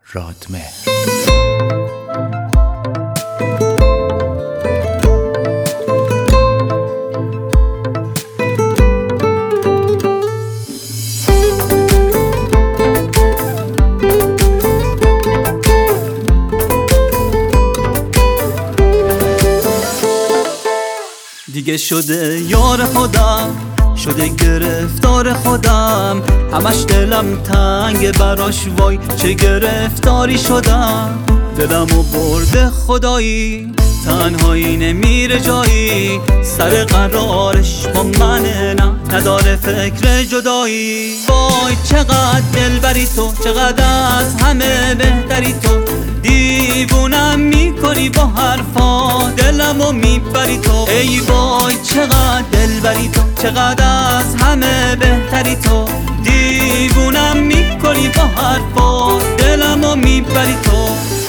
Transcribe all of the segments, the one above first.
رادمهر. دیگه شده یار خودم، شده گرفتار خودم، همش دلم تنگ براش، وای چه گرفتاری شدم. دلمو برده خدایی، تنهایی نمیره جایی، سر قرارش با منه، نه نداره فکر جدایی. وای چقدر دلبری تو، چقدر از همه بهتری تو، دیوونم میکنی با حرفا، دلمو میبری تو. ای وای چقدر دلبری تو، چقدر از همه بهتری تو، دیوونم میکنی با حرفا، دلمو میبری تو.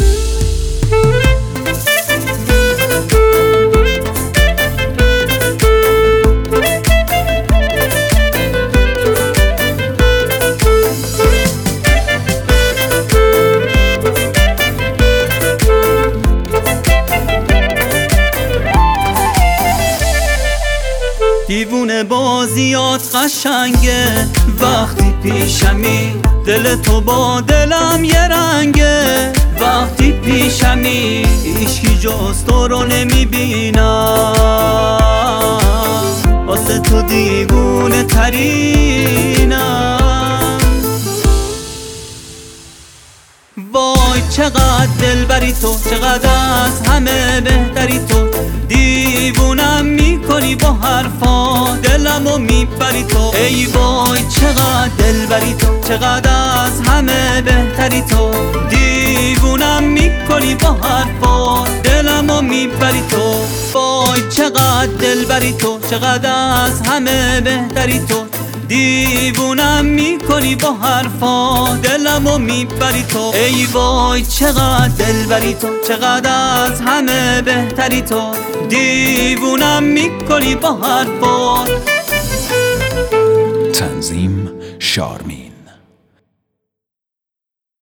دیوونه بازیات قشنگه، وقتی پیشمی دل تو با دلم یه رنگه. وقتی پیشمی هیچکی جز تو رو نمیبینم، واسه تو دیوونه ترینم. وای چقدر دلبری تو، چقدر از همه بهتری تو، دیوونم میکنی با حرفا، دلمو میبری تو. ای وای چقدر دلبری تو، چقدر از همه بهتری تو، دیوونم میکنی با حرفا، دلمو میبری تو. وای چقدر دلبری تو، چقدر از همه بهتری تو، دیوونم میکنی با حرفا، دلمو میبری تو. ای وای چقدر دلبری تو، چقدر از همه بهتری تو، دیوونم میکنی با حرفا. تنظیم شارمی.